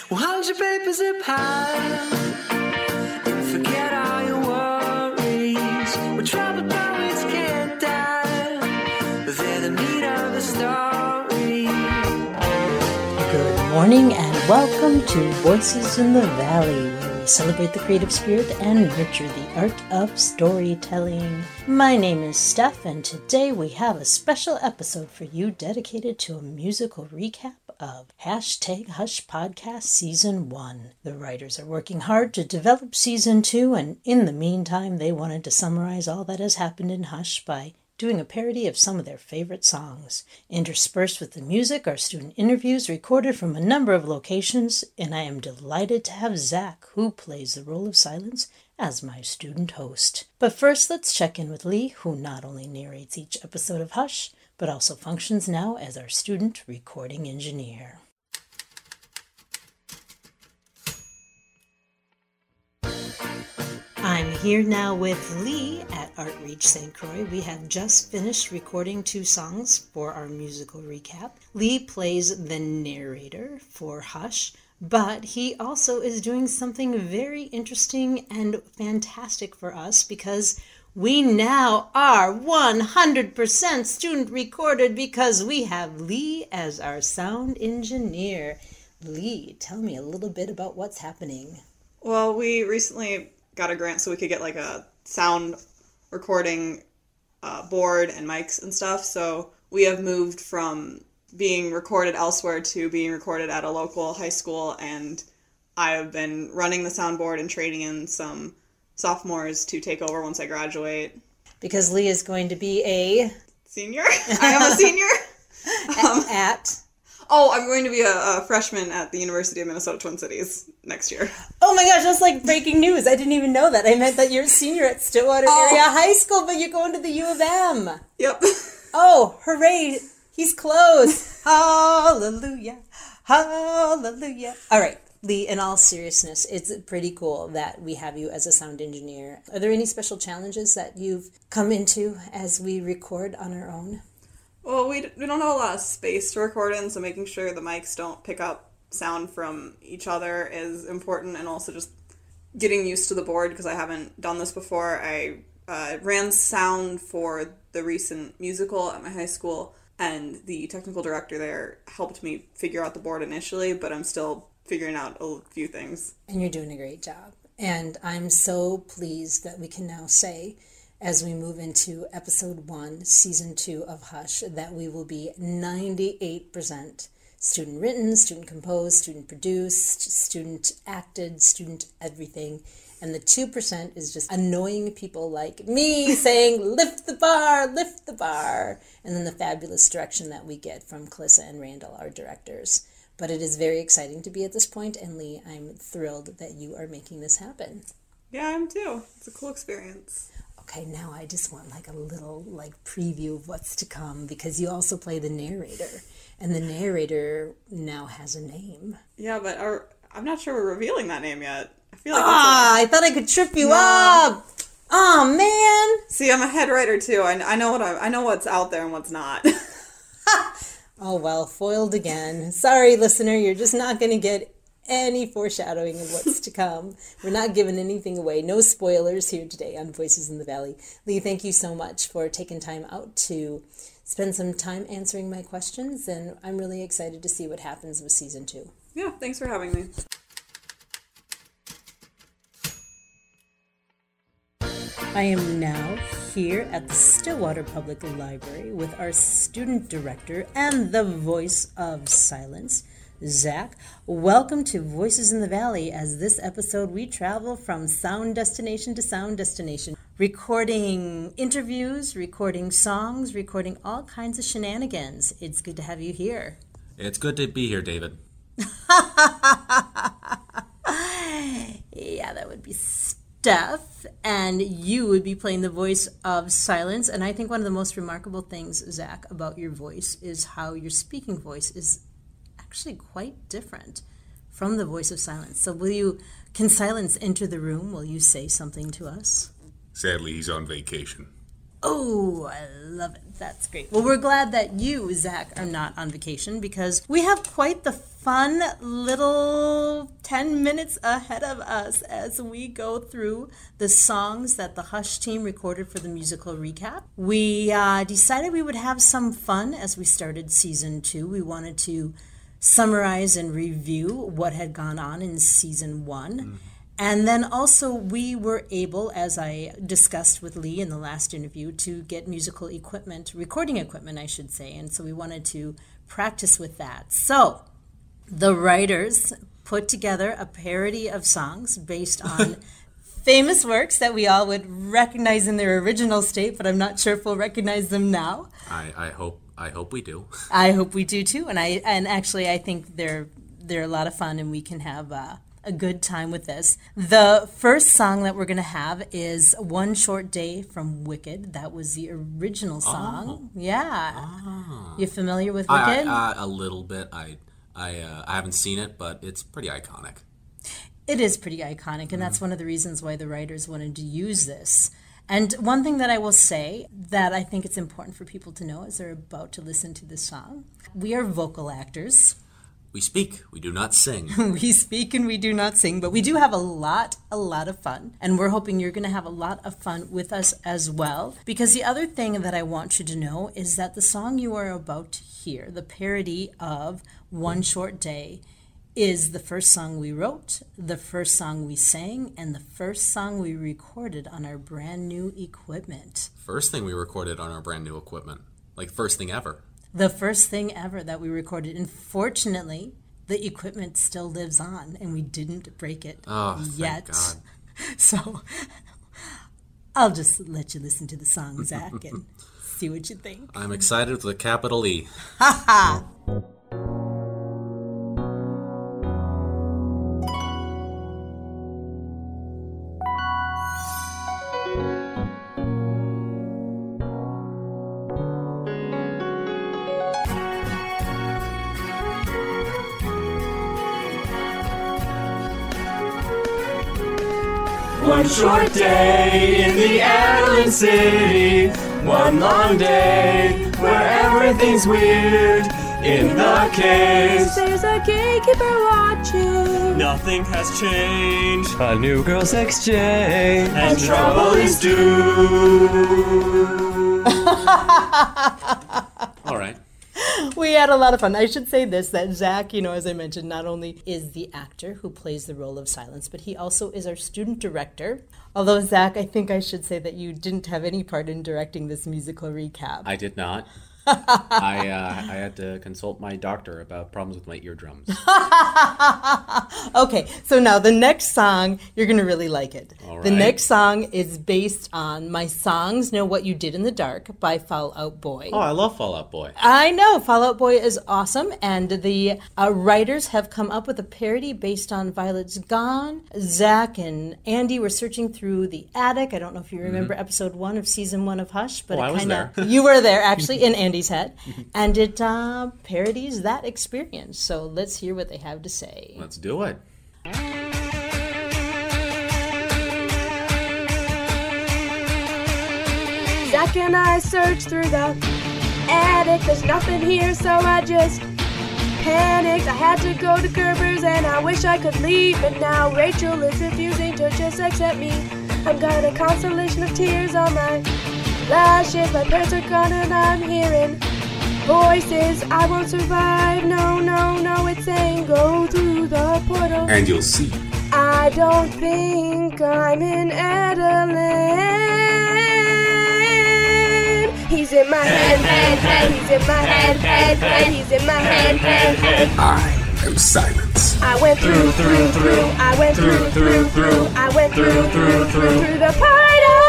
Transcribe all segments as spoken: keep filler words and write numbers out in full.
Well, hold your papers up high and forget all your worries. Well, troubled poets can't die, but they're the meat of the story. Good morning and welcome to Voices in the Valley, where we celebrate the creative spirit and nurture the art of storytelling. My name is Steph, and today we have a special episode for you dedicated to a musical recap of Hashtag Hush Podcast Season one. The writers are working hard to develop Season two, and in the meantime, they wanted to summarize all that has happened in Hush by doing a parody of some of their favorite songs. Interspersed with the music are student interviews recorded from a number of locations, and I am delighted to have Zach, who plays the role of Silence, as my student host. But first, let's check in with Lee, who not only narrates each episode of Hush, but also functions now as our student recording engineer. I'm here now with Lee at Artreach Saint Croix. We have just finished recording two songs for our musical recap. Lee plays the narrator for Hush, but he also is doing something very interesting and fantastic for us because we now are one hundred percent student recorded because we have Lee as our sound engineer. Lee, tell me a little bit about what's happening. Well, we recently got a grant so we could get like a sound recording uh, board and mics and stuff. So we have moved from being recorded elsewhere to being recorded at a local high school, and I have been running the soundboard and training in some sophomores to take over once I graduate. Because Lee is going to be a senior? I am a senior. um, at? Oh, I'm going to be a, a freshman at the University of Minnesota Twin Cities next year. Oh my gosh, that's like breaking news. I didn't even know that. I meant that you're a senior at Stillwater oh. Area High School, but you're going to the U of M. Yep. Oh, hooray. He's close. Hallelujah. Hallelujah. All right. Lee, in all seriousness, it's pretty cool that we have you as a sound engineer. Are there any special challenges that you've come into as we record on our own? Well, we, we don't have a lot of space to record in, so making sure the mics don't pick up sound from each other is important, and also just getting used to the board because I haven't done this before. I uh, ran sound for the recent musical at my high school, and the technical director there helped me figure out the board initially, but I'm still figuring out a few things. And you're doing a great job. And I'm so pleased that we can now say, as we move into episode one, season two of Hush, that we will be ninety-eight percent student written, student composed, student produced, student acted, student everything. And the two percent is just annoying people like me saying, lift the bar, lift the bar. And then the fabulous direction that we get from Calissa and Randall, our directors. But it is very exciting to be at this point, and Lee, I'm thrilled that you are making this happen. Yeah, I am too. It's a cool experience. Okay, now I just want like a little like preview of what's to come, because you also play the narrator, and the narrator now has a name. Yeah, but our, I'm not sure we're revealing that name yet. I feel like ah, I thought I could trip you no. up. Oh man! See, I'm a head writer too. I, I know what I, I know what's out there and what's not. Oh, well, foiled again. Sorry, listener, you're just not going to get any foreshadowing of what's to come. We're not giving anything away. No spoilers here today on Voices in the Valley. Lee, thank you so much for taking time out to spend some time answering my questions, and I'm really excited to see what happens with season two. Yeah, thanks for having me. I am now here at the Stillwater Public Library with our student director and the voice of Silence, Zach. Welcome to Voices in the Valley. As this episode, we travel from sound destination to sound destination, recording interviews, recording songs, recording all kinds of shenanigans. It's good to have you here. It's good to be here, David. Yeah, that would be Steph, and you would be playing the voice of Silence. And I think one of the most remarkable things, Zach, about your voice is how your speaking voice is actually quite different from the voice of Silence. So will you, can Silence enter the room? Will you say something to us? Sadly, he's on vacation. Oh, I love it. That's great. Well, we're glad that you, Zach, are not on vacation because we have quite the fun little ten minutes ahead of us as we go through the songs that the Hush team recorded for the musical recap. We uh, decided we would have some fun as we started season two. We wanted to summarize and review what had gone on in season one. Mm-hmm. And then also we were able, as I discussed with Lee in the last interview, to get musical equipment, recording equipment, I should say. And so we wanted to practice with that. So the writers put together a parody of songs based on famous works that we all would recognize in their original state, but I'm not sure if we'll recognize them now. I, I hope I hope we do. I hope we do too. And I and actually I think they're they're a lot of fun and we can have uh, a good time with this. The first song that we're going to have is One Short Day from Wicked. That was the original song. Oh. Yeah. Oh. You familiar with Wicked? I, I, uh, a little bit. I I uh, I haven't seen it, but it's pretty iconic. It is pretty iconic, and mm-hmm. that's one of the reasons why the writers wanted to use this. And one thing that I will say that I think it's important for people to know as they're about to listen to this song, we are vocal actors. We speak, we do not sing. We speak and we do not sing, but we do have a lot, a lot of fun. And we're hoping you're going to have a lot of fun with us as well. Because the other thing that I want you to know is that the song you are about to hear, the parody of One Short Day, is the first song we wrote, the first song we sang, and the first song we recorded on our brand new equipment. First thing we recorded on our brand new equipment. Like first thing ever. The first thing ever that we recorded. And fortunately, the equipment still lives on, and we didn't break it oh, yet. Thank God. So I'll just let you listen to the song, Zach, and see what you think. I'm excited with a capital E. Ha ha! One short day in the Airland City, one long day where everything's weird. In the case, there's a gatekeeper watching. Nothing has changed. A new girl's exchange, and trouble is due. All right. We had a lot of fun. I should say this, that Zach, you know, as I mentioned, not only is the actor who plays the role of Silence, but he also is our student director. Although, Zach, I think I should say that you didn't have any part in directing this musical recap. I did not. I uh, I had to consult my doctor about problems with my eardrums. Okay, so now the next song, you're going to really like it. All right. The next song is based on My Songs Know What You Did in the Dark by Fall Out Boy. Oh, I love Fall Out Boy. I know, Fall Out Boy is awesome, and the uh, writers have come up with a parody based on Violet's Gone. Zach and Andy were searching through the attic. I don't know if you remember mm-hmm. episode one of season one of Hush, but oh, it I was kinda, there. You were there, actually, in Andy's head, and it uh, parodies that experience. So let's hear what they have to say. Let's do it. Zach and I searched through the attic. There's nothing here, so I just panicked. I had to go to Gerber's and I wish I could leave, but now Rachel is refusing to just accept me. I've got a constellation of tears on my lashes. My parents are gone and I'm hearing voices. I won't survive. No, no, no, it's saying go through the portal. And you'll see. I don't think I'm in Adelaide. He's in my head, head, head. He's in my head, head, head. He's in my head, head, head. I am Silence. I went through, through, through. I went through, through, through. I went through, through, through. Through the portal.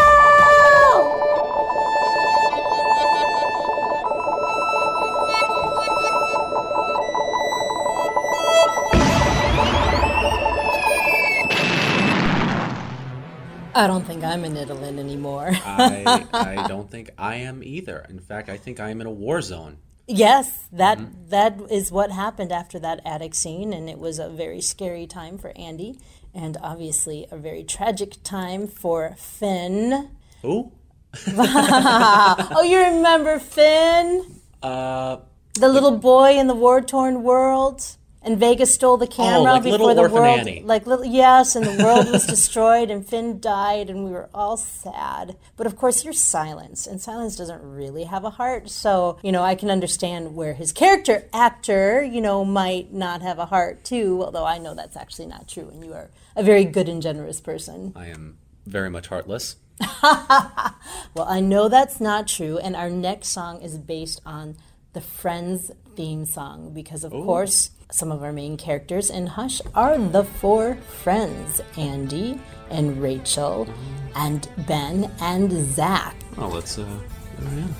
I don't think I'm in Italy anymore. I, I don't think I am either. In fact, I think I am in a war zone. Yes, that Mm-hmm. that is what happened after that attic scene, and it was a very scary time for Andy, and obviously a very tragic time for Finn. Who? Oh, you remember Finn? Uh, The little boy in the war-torn world? And Vega stole the camera like before Little the Orphan world... Annie. Like, little, yes, and the world was destroyed, and Finn died, and we were all sad. But, of course, you're Silence, and Silence doesn't really have a heart, so, you know, I can understand where his character actor, you know, might not have a heart, too, although I know that's actually not true, and you are a very good and generous person. I am very much heartless. Well, I know that's not true, and our next song is based on the Friends theme song, because, of Ooh. course, some of our main characters in Hush are the four friends, Andy and Rachel and Ben and Zach. Oh, let's, uh, oh, yeah.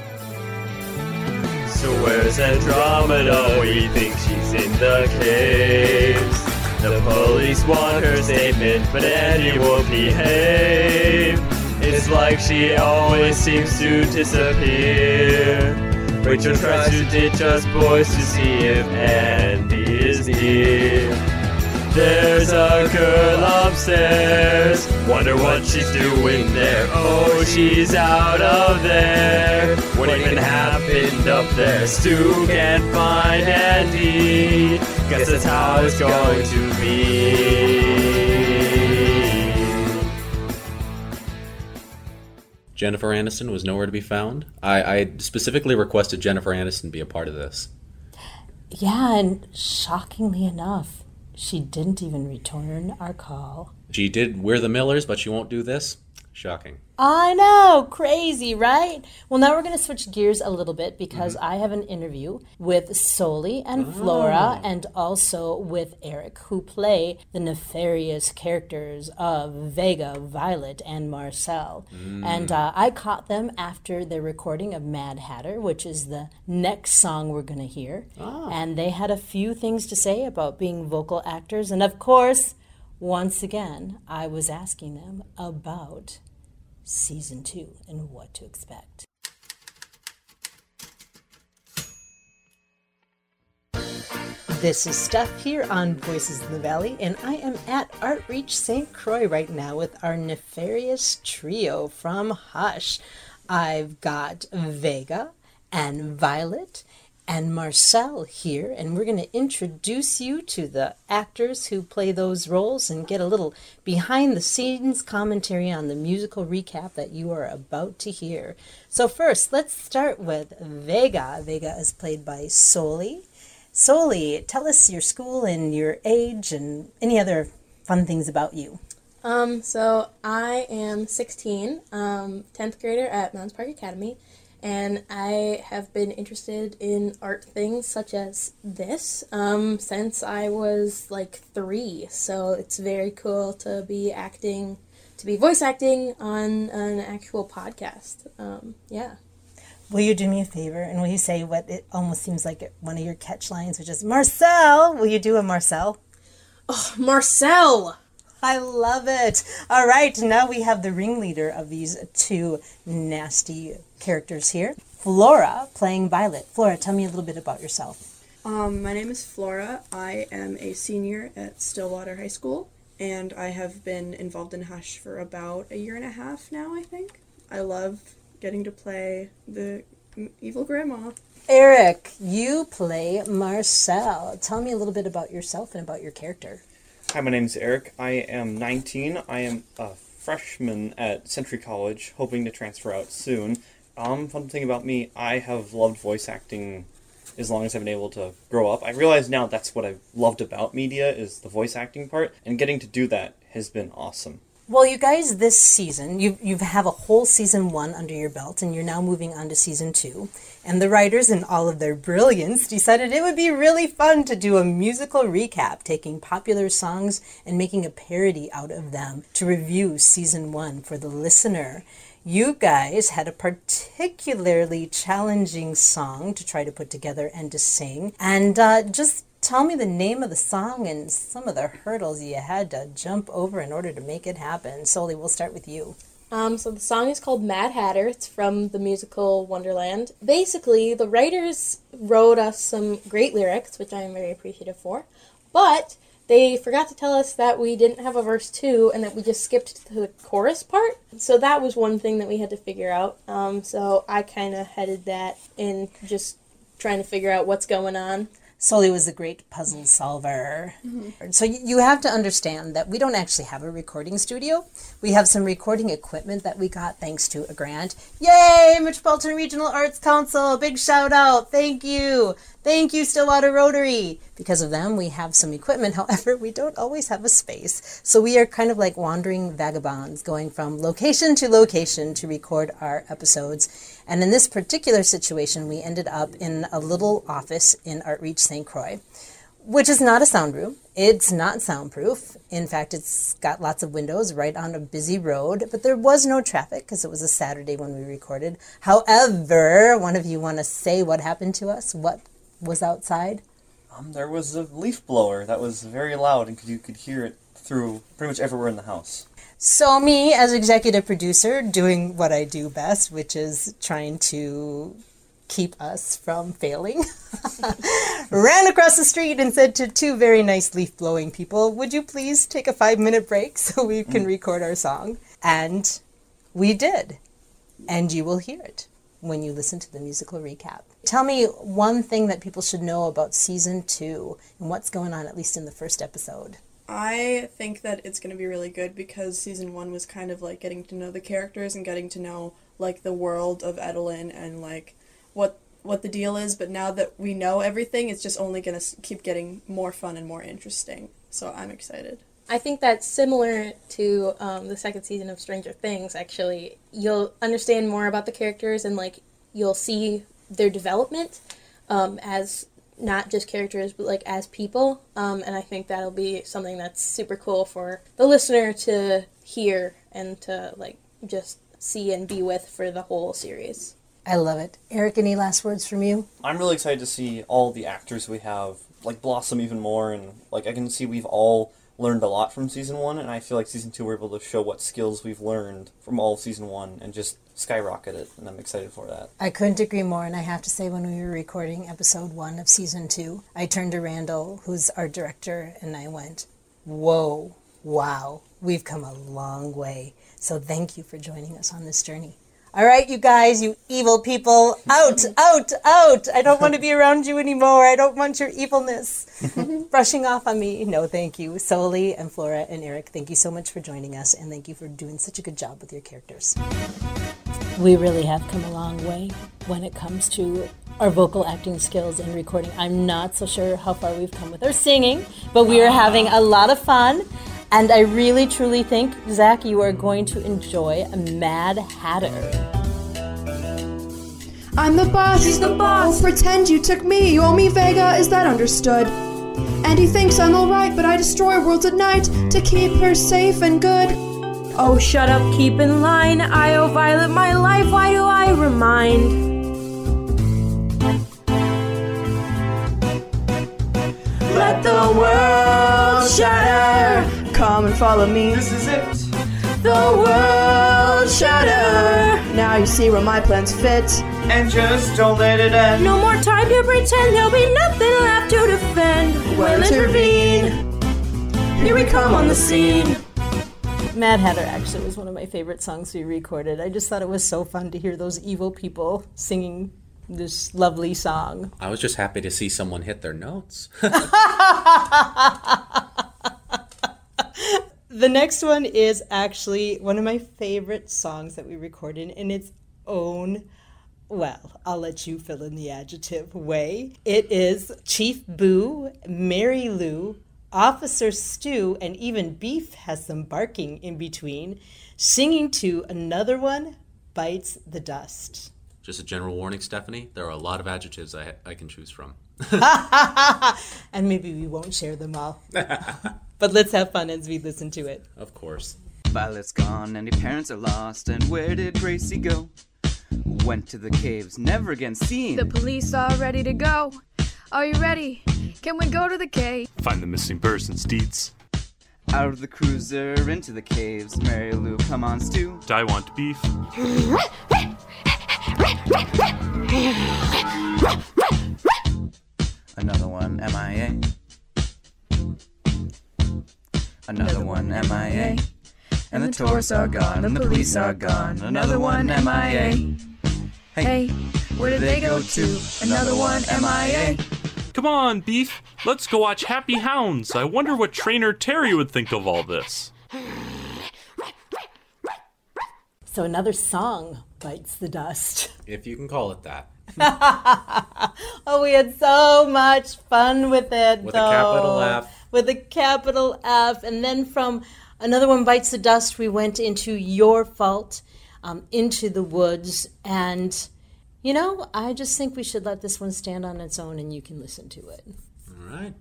So where's Andromeda? We think she's in the caves. The police want her statement, but Annie won't behave. It's like she always seems to disappear. Rachel tries to ditch us boys to see if Andy is near. There's a girl upstairs, wonder what she's doing there. Oh, she's out of there. What even happened up there? Stu can't find Andy. Guess that's how it's going to be. Jennifer Aniston was nowhere to be found. I, I specifically requested Jennifer Aniston be a part of this. Yeah, and shockingly enough, she didn't even return our call. She did We're the Millers, but she won't do this. Shocking. I know, crazy, right? Well, now we're going to switch gears a little bit because mm-hmm. I have an interview with Soli and oh. Flora and also with Eric, who play the nefarious characters of Vega, Violet, and Marcel. Mm. And uh, I caught them after their recording of Mad Hatter, which is the next song we're going to hear. Oh. And they had a few things to say about being vocal actors. And of course, once again, I was asking them about season two and what to expect. This is Steph here on Voices in the Valley, and I am at Artreach Saint Croix right now with our nefarious trio from Hush. I've got Vega and Violet and Marcel here, and we're going to introduce you to the actors who play those roles and get a little behind-the-scenes commentary on the musical recap that you are about to hear. So first, let's start with Vega. Vega is played by Soli. Soli, tell us your school and your age and any other fun things about you. Um, so I am sixteen, um, tenth grader at Mounds Park Academy. And I have been interested in art things such as this um, since I was like three. So it's very cool to be acting, to be voice acting on an actual podcast. Um, yeah. Will you do me a favor and will you say what it almost seems like one of your catch lines, which is Marcel? Will you do a Marcel? Oh, Marcel! I love it. All right, now we have the ringleader of these two nasty characters here. Flora playing Violet. Flora, tell me a little bit about yourself. Um, my name is Flora. I am a senior at Stillwater High School, and I have been involved in Hush for about a year and a half now, I think. I love getting to play the evil grandma. Eric, you play Marcel. Tell me a little bit about yourself and about your character. Hi, my name is Eric. I am nineteen. I am a freshman at Century College, hoping to transfer out soon. Um, fun thing about me, I have loved voice acting as long as I've been able to grow up. I realize now that's what I've loved about media, is the voice acting part, and getting to do that has been awesome. Well, you guys, this season, you you have a whole season one under your belt, and you're now moving on to season two. And the writers, in all of their brilliance, decided it would be really fun to do a musical recap, taking popular songs and making a parody out of them to review season one for the listener. You guys had a particularly challenging song to try to put together and to sing. And uh, just tell me the name of the song and some of the hurdles you had to jump over in order to make it happen. Soli, we'll start with you. Um, so the song is called Mad Hatter. It's from the musical Wonderland. Basically, the writers wrote us some great lyrics, which I am very appreciative for, but they forgot to tell us that we didn't have a verse two and that we just skipped to the chorus part. So that was one thing that we had to figure out. Um, so I kind of headed that in just trying to figure out what's going on. Sully was a great puzzle solver. Mm-hmm. So you have to understand that we don't actually have a recording studio. We have some recording equipment that we got thanks to a grant. Yay, Metropolitan Regional Arts Council, big shout out, thank you. Thank you, Stillwater Rotary. Because of them, we have some equipment. However, we don't always have a space. So we are kind of like wandering vagabonds, going from location to location to record our episodes. And in this particular situation, we ended up in a little office in Artreach Saint Croix, which is not a sound room. It's not soundproof. In fact, it's got lots of windows right on a busy road, but there was no traffic because it was a Saturday when we recorded. However, one of you want to say what happened to us? What was outside? Um, there was a leaf blower that was very loud, and you could hear it through pretty much everywhere in the house. So me, as executive producer, doing what I do best, which is trying to keep us from failing, ran across the street and said to two very nice leaf-blowing people, would you please take a five-minute break so we can mm. record our song? And we did. And you will hear it when you listen to the musical recap. Tell me one thing that people should know about season two and what's going on, at least in the first episode. I think that it's going to be really good because season one was kind of like getting to know the characters and getting to know like the world of Edelin and like what what the deal is. But now that we know everything, it's just only going to keep getting more fun and more interesting. So I'm excited. I think that's similar to um, the second season of Stranger Things, actually. You'll understand more about the characters and like you'll see their development um, as not just characters, but like as people. Um, and I think that'll be something that's super cool for the listener to hear and to like just see and be with for the whole series. I love it. Eric, any last words from you? I'm really excited to see all the actors we have like blossom even more, and like I can see we've all learned a lot from season one, and I feel like season two we're able to show what skills we've learned from all of season one and just skyrocket it, and I'm excited for that. I couldn't agree more, and I have to say when we were recording episode one of season two, I turned to Randall, who's our director, and I went, whoa, wow, we've come a long way. So thank you for joining us on this journey. All right, you guys, you evil people, out, out, out. I don't want to be around you anymore. I don't want your evilness brushing off on me. No, thank you. Soli and Flora and Eric, thank you so much for joining us, and thank you for doing such a good job with your characters. We really have come a long way when it comes to our vocal acting skills and recording. I'm not so sure how far we've come with our singing, but we are having a lot of fun. And I really, truly think, Zach, you are going to enjoy Mad Hatter. I'm the boss. He's the boss. Oh, pretend you took me. You owe me Vega. Is that understood? And he thinks I'm alright, but I destroy worlds at night to keep her safe and good. Oh, shut up, keep in line. I owe Violet my life. Why do I remind? Let the world shatter. Come and follow me. This is it. The world shatter. Now you see where my plans fit. And just don't let it end. No more time to pretend. There'll be nothing left to defend. We'll intervene. Here we come on the scene. Mad Hatter actually was one of my favorite songs we recorded. I just thought it was so fun to hear those evil people singing this lovely song. I was just happy to see someone hit their notes. The next one is actually one of my favorite songs that we recorded in its own, well, I'll let you fill in the adjective way. It is Chief Boo, Mary Lou, Officer Stu, and even Beef has some barking in between, singing to Another One Bites the Dust. Just a general warning, Stephanie, there are a lot of adjectives I, I can choose from. And maybe we won't share them all. But let's have fun as we listen to it. Of course. Violet's gone and your parents are lost. And where did Gracie go? Went to the caves, never again seen. The police are ready to go. Are you ready? Can we go to the cave? Find the missing persons, Deeds. Out of the cruiser, into the caves. Mary Lou, come on, Stu. I want beef. Another one, M I A. Another one M I A. And the tourists are gone, and the police are gone. Another one M I A. Hey, where did they go to? Another one M I A. Come on, Beef. Let's go watch Happy Hounds. I wonder what Trainer Terry would think of all this. So another song bites the dust. If you can call it that. Oh, we had so much fun with it, With though. a capital F. With a capital F. And then from Another One Bites the Dust, we went into Your Fault, um, Into the Woods. And, you know, I just think we should let this one stand on its own and you can listen to it. All right.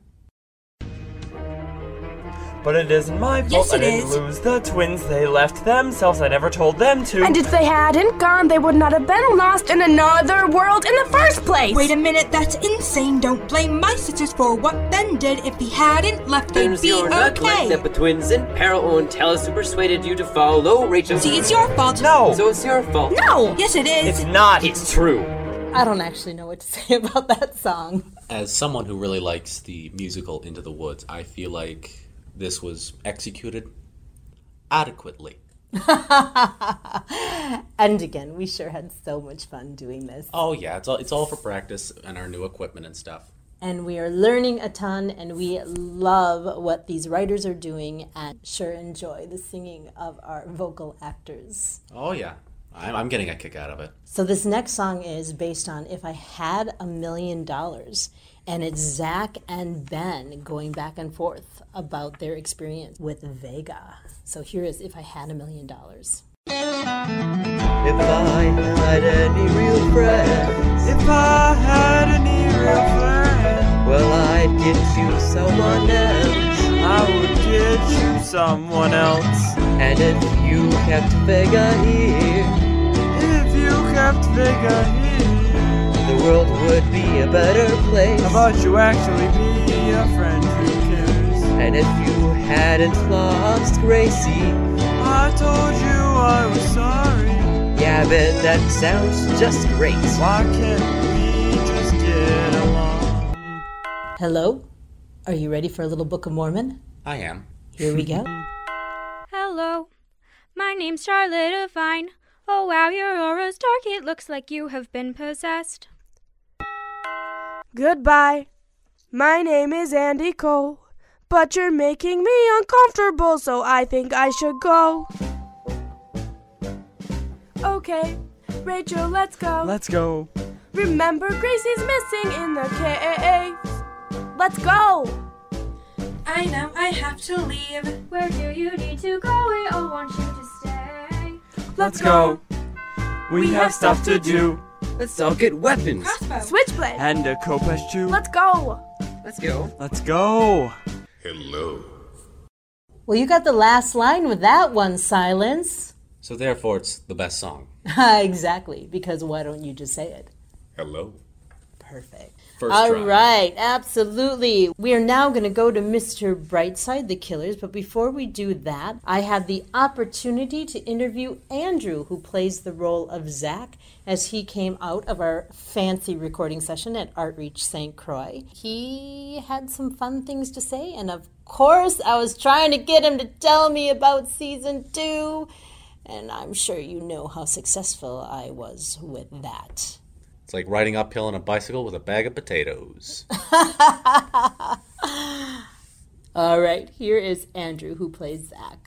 But it isn't my fault. Yes, I it didn't is. lose the twins. They left themselves. I never told them to. And if they hadn't gone, they would not have been lost in another world in the first place. Wait a minute, that's insane. Don't blame my sisters for what Ben did. If he hadn't left, they'd Things be you're not okay. like the twins in peril and tell us who persuaded you to follow Rachel. See, it's your fault. No. So it's your fault. No. Yes, it is. It's not. It's true. I don't actually know what to say about that song. As someone who really likes the musical Into the Woods, I feel like this was executed adequately. And again, we sure had so much fun doing this. Oh yeah, it's all it's all for practice and our new equipment and stuff. And we are learning a ton, and we love what these writers are doing, and sure enjoy the singing of our vocal actors. Oh yeah, I'm, I'm getting a kick out of it. So this next song is based on If I Had a Million Dollars, and it's Zach and Ben going back and forth about their experience with Vega. So here is If I Had a Million Dollars. If I had any real friends, if I had any real friends, well, I'd get you someone else. I would get you someone else. And if you kept Vega here, if you kept Vega here, the world would be a better place. how about you actually be a friend who cares? And if you hadn't lost Gracie, I told you I was sorry. Yeah, Ben, that sounds just great. Why can't we just get along? Hello? Are you ready for a little Book of Mormon? I am. Here we go. Hello, my name's Charlotte Devine. Oh wow, your aura's dark, it looks like you have been possessed. Goodbye. My name is Andy Cole, but you're making me uncomfortable, so I think I should go. Okay, Rachel, let's go. Let's go. Remember, Gracie's missing in the caves. Let's go. I know I have to leave. Where do you need to go? We all want you to stay. Let's go. We have stuff to do. Let's all get weapons. Crossbow. Switchblade. And a Kopesh too. Let's go. Let's go. Let's go. Hello. Well, you got the last line with that one, Silence. So therefore, it's the best song. Exactly, because why don't you just say it? Hello. Perfect. First All try. right, absolutely. We are now going to go to Mister Brightside, the Killers, but before we do that, I had the opportunity to interview Andrew, who plays the role of Zach, as he came out of our fancy recording session at Artreach Saint Croix. He had some fun things to say, and of course, I was trying to get him to tell me about season two, and I'm sure you know how successful I was with that. It's like riding uphill on a bicycle with a bag of potatoes. All right, here is Andrew, who plays Zach.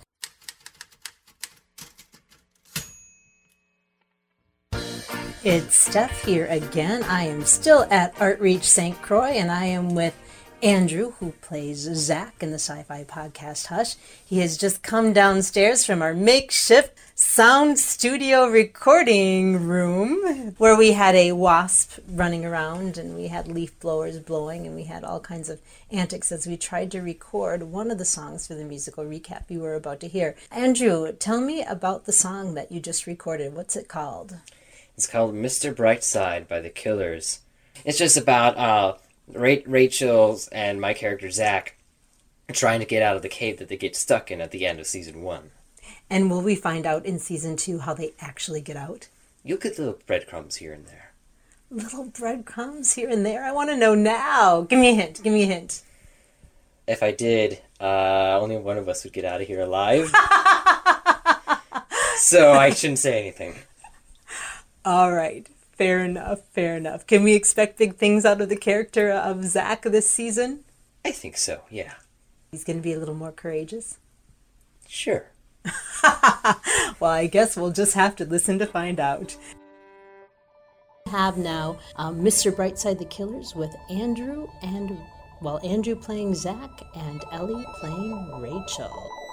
It's Steph here again. I am still at Artreach Saint Croix, and I am with Andrew, who plays Zach in the sci-fi podcast Hush. He has just come downstairs from our makeshift sound studio recording room, where we had a wasp running around, and we had leaf blowers blowing, and we had all kinds of antics as we tried to record one of the songs for the musical recap you were about to hear. Andrew, tell me about the song that you just recorded. What's it called? It's called Mister Brightside by the Killers. It's just about uh, Ra- Rachel's and my character Zach trying to get out of the cave that they get stuck in at the end of season one. And will we find out in season two how they actually get out? You'll get little breadcrumbs here and there. Little breadcrumbs here and there? I want to know now. Give me a hint. Give me a hint. If I did, Uh, only one of us would get out of here alive. So I shouldn't say anything. All right. Fair enough. Fair enough. Can we expect big things out of the character of Zach this season? I think so, yeah. He's going to be a little more courageous? Sure. Well, I guess we'll just have to listen to find out. Have now um, Mister Brightside the Killers with Andrew and, well, Andrew playing Zach and Ellie playing Rachel.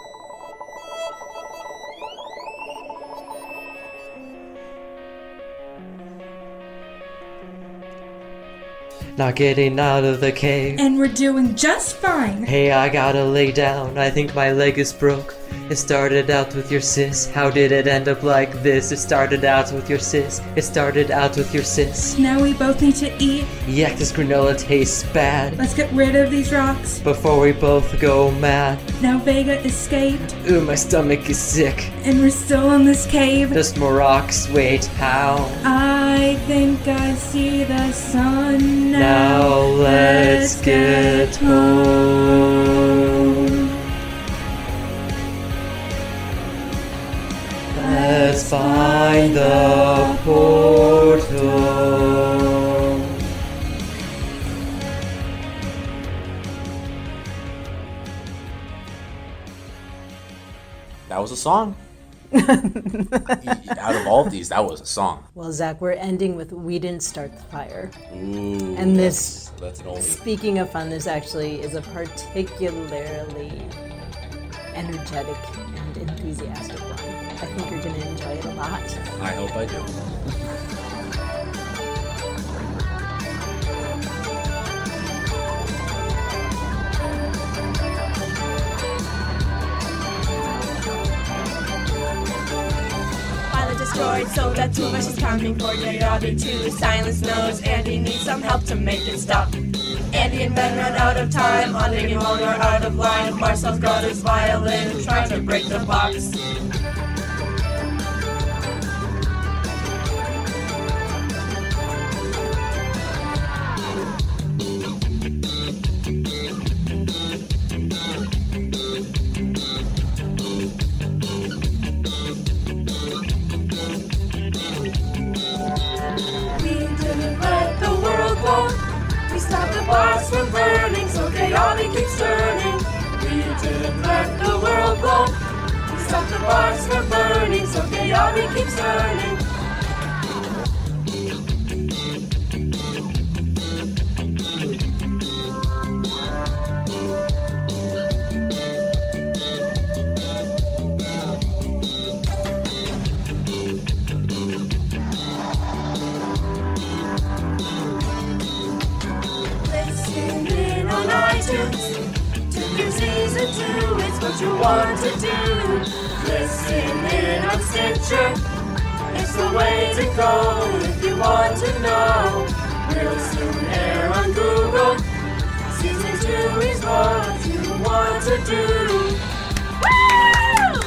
Not getting out of the cave. And we're doing just fine. Hey, I gotta lay down. I think my leg is broke. It started out with your sis. How did it end up like this? It started out with your sis. It started out with your sis. Now we both need to eat. Yuck, this granola tastes bad. Let's get rid of these rocks before we both go mad. Now Vega escaped. Ooh, my stomach is sick. And we're still in this cave. Just more rocks. Wait, how? I think I see the sun now. Now let's, let's get home. Let's find the portal. That was a song. Out of all of these, that was a song. Well, Zach, we're ending with We Didn't Start the Fire. Ooh, and this, that's, that's an oldie. Speaking of fun, this actually is a particularly energetic and enthusiastic one. I think you're going to enjoy it a lot. I hope I do. Destroyed, so that two of us is coming for Yabby to silence knows Andy needs some help to make it stop. Andy and Ben run out of time, Onding and Wong are out of line. Marcel's got his violin, trying to break the box. Stop the bars from burning, so Chaotic keeps turning. We didn't let the world go. We stop the bars from burning, so Chaotic keeps turning. To new season two, it's what you want to do. Listen in on Stitcher, it's the way to go if you want to know. We'll soon air on Google. Season two is what you want to do. Woo!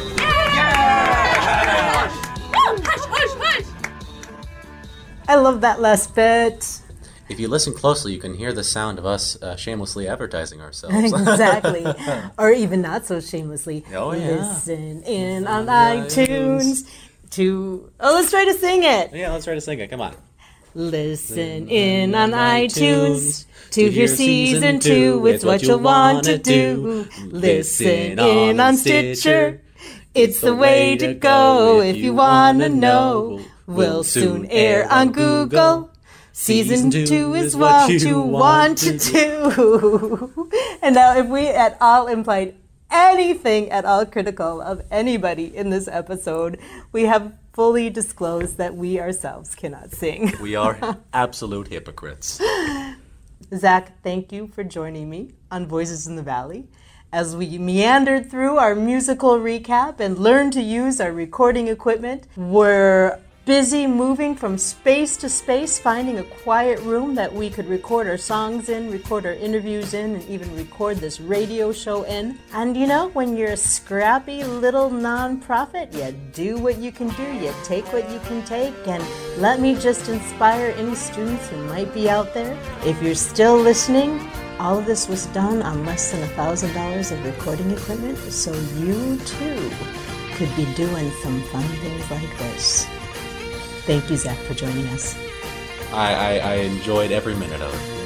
Yeah! Woo! Hush, hush, hush! I love that last bit. If you listen closely, you can hear the sound of us uh, shamelessly advertising ourselves. Exactly. Or even not so shamelessly. Oh, yeah. Listen in on iTunes to... Oh, let's try to sing it. Yeah, let's try to sing it. Come on. Listen in on iTunes to hear season two. It's what you'll want to do. Listen in on Stitcher. It's the way to go if you want to know. We'll soon air on Google. Season two is what you want to do. And now if we at all implied anything at all critical of anybody in this episode, we have fully disclosed that we ourselves cannot sing. We are absolute hypocrites. Zach, thank you for joining me on Voices in the Valley as we meandered through our musical recap and learned to use our recording equipment. We're busy moving from space to space, finding a quiet room that we could record our songs in, record our interviews in, and even record this radio show in. And you know, when you're a scrappy little nonprofit, you do what you can do, you take what you can take, and let me just inspire any students who might be out there. If you're still listening, All of this was done on less than one thousand dollars of recording equipment, so you too could be doing some fun things like this. Thank you, Zach, for joining us. I, I, I enjoyed every minute of it.